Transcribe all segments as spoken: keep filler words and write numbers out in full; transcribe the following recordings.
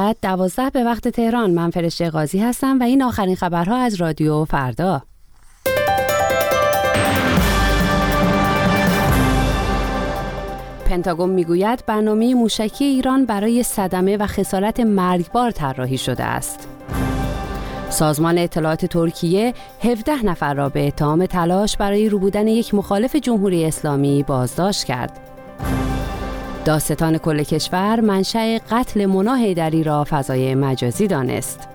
ساعت دوازده به وقت تهران. من فرشته قاضی هستم و این آخرین خبرها از رادیو فردا. پنتاگون میگوید برنامه موشکی ایران برای صدمه و خسارت مرگبار طراحی شده است. سازمان اطلاعات ترکیه هفده نفر را به اتهام تلاش برای روبودن یک مخالف جمهوری اسلامی بازداشت کرد. دادستان کل کشور منشأ قتل مونا حیدری را فضای مجازی دانست.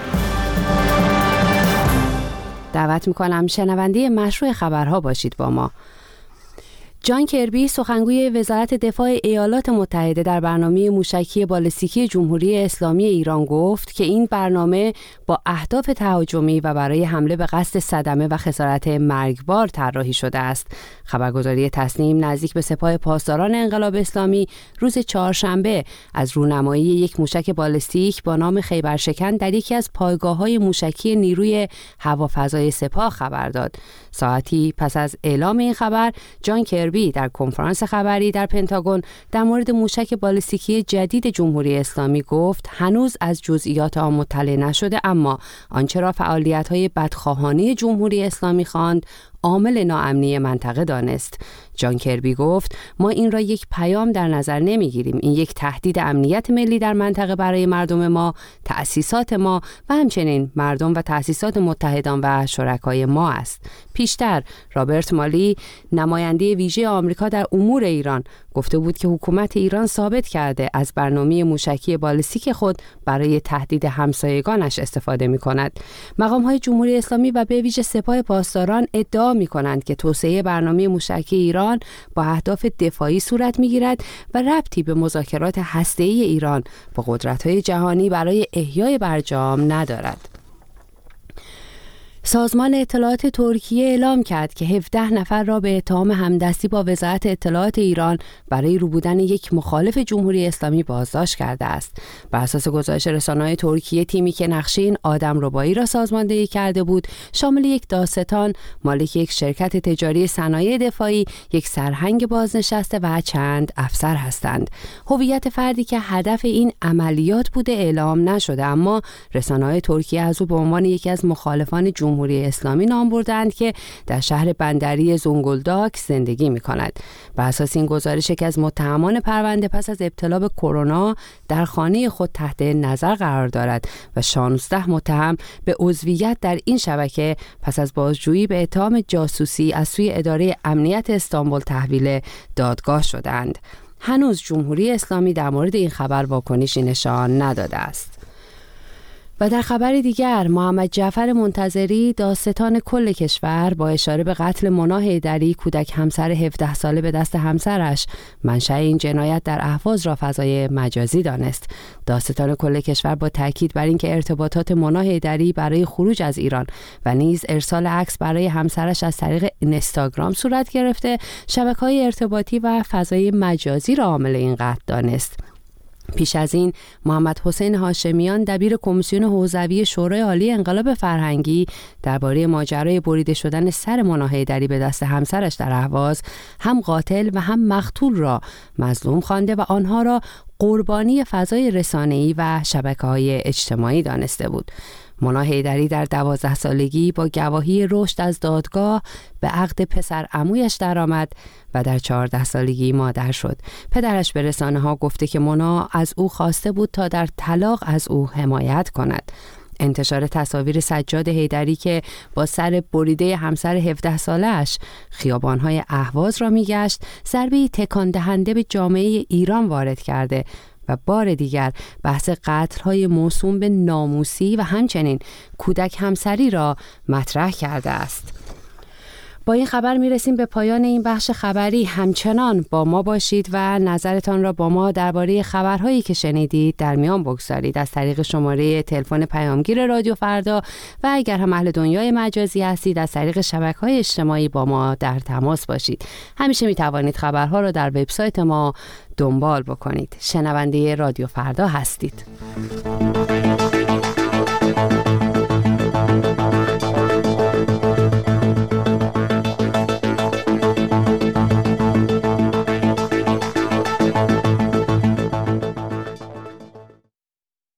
دعوت می‌کنم شنونده مشروع خبرها باشید با ما. جان کربی سخنگوی وزارت دفاع ایالات متحده در برنامه موشکی بالستیکی جمهوری اسلامی ایران گفت که این برنامه با اهداف تهاجمی و برای حمله به قصد صدمه و خسارت مرگبار طراحی شده است. خبرگزاری تسنیم نزدیک به سپاه پاسداران انقلاب اسلامی روز چهارشنبه از رونمایی یک موشک بالستیک با نام خیبرشکن در یکی از پایگاه‌های موشکی نیروی هوافضای سپاه خبر داد. ساعتی پس از اعلام این خبر، جان کربی در کنفرانس خبری در پنتاگون در مورد موشک بالستیکی جدید جمهوری اسلامی گفت هنوز از جزئیات آن مطلع نشده، اما آنچه را فعالیت‌های بدخواهانه جمهوری اسلامی خواند عامل ناامنی منطقه دانست. جان کربی گفت ما این را یک پیام در نظر نمیگیریم. این یک تهدید امنیت ملی در منطقه برای مردم ما، تأسیسات ما و همچنین مردم و تأسیسات متحدان و شرکای ما است. پیشتر رابرت مالی نماینده ویژه آمریکا در امور ایران گفته بود که حکومت ایران ثابت کرده از برنامه موشکی بالستیک خود برای تهدید همسایگانش استفاده می‌کند. مقام‌های جمهوری اسلامی و به ویژه سپاه پاسداران ادعا می‌کنند که توسعه برنامه موشکی ایران با اهداف دفاعی صورت می‌گیرد و ربطی به مذاکرات هسته‌ای ایران با قدرت‌های جهانی برای احیای برجام ندارد. سازمان اطلاعات ترکیه اعلام کرد که هفده نفر را به اتهام همدستی با وزارت اطلاعات ایران برای روبودن یک مخالف جمهوری اسلامی بازداشت کرده است. بر اساس گزارش رسانه‌های ترکیه، تیمی که نقشه این آدمربایی را سازماندهی کرده بود شامل یک دادستان، مالک یک شرکت تجاری صنایع دفاعی، یک سرهنگ بازنشسته و چند افسر هستند. هویت فردی که هدف این عملیات بوده اعلام نشده، اما رسانه‌های ترکیه از او به عنوان یکی از مخالفان جمهوری اسلامی نام بردند که در شهر بندری زونگولداک زندگی می کند. بر اساس این گزارش، یکی از متهمان پرونده پس از ابتلا به کرونا در خانه خود تحت نظر قرار دارد و شانزده متهم به عضویت در این شبکه پس از بازجویی به اتهام جاسوسی از سوی اداره امنیت استانبول تحویل دادگاه شدند. هنوز جمهوری اسلامی در مورد این خبر واکنشی نشان نداده است. و در خبر دیگر، محمد جعفر منتظری دادستان کل کشور با اشاره به قتل مونا حیدری کودک همسر هفده ساله به دست همسرش منشأ این جنایت در اهواز را فضای مجازی دانست. دادستان کل کشور با تاکید بر اینکه ارتباطات مونا حیدری برای خروج از ایران و نیز ارسال عکس برای همسرش از طریق اینستاگرام صورت گرفته، شبکه‌های ارتباطی و فضای مجازی را عامل این قتل دانست. پیش از این محمد حسین هاشمیان دبیر کمیسیون حوزوی شورای عالی انقلاب فرهنگی درباره ماجرای بریده شدن سر مونا حیدری به دست همسرش در اهواز هم قاتل و هم مقتول را مظلوم خوانده و آنها را قربانی فضای رسانه‌ای و شبکه‌های اجتماعی دانسته بود. مونا حیدری در دوازده سالگی با گواهی رشد از دادگاه به عقد پسر عمویش درآمد و در چهارده سالگی مادر شد. پدرش به رسانه‌ها گفته که مونا از او خواسته بود تا در طلاق از او حمایت کند. انتشار تصاویر سجاد حیدری که با سر بریده همسر هفده سالش خیابان‌های اهواز را می‌گشت، ضربه‌ای تکان دهنده به جامعه ایران وارد کرده و بار دیگر بحث قتل‌های موسوم به ناموسی و همچنین کودک همسری را مطرح کرده است. با این خبر میرسیم به پایان این بخش خبری. همچنان با ما باشید و نظرتان را با ما درباره خبرهایی که شنیدید در میان بگذارید از طریق شماره تلفن پیامگیر رادیو فردا و اگر هم اهل دنیای مجازی هستید از طریق شبکه‌های اجتماعی با ما در تماس باشید. همیشه میتوانید خبرها را در وبسایت ما دنبال بکنید. شنونده رادیو فردا هستید.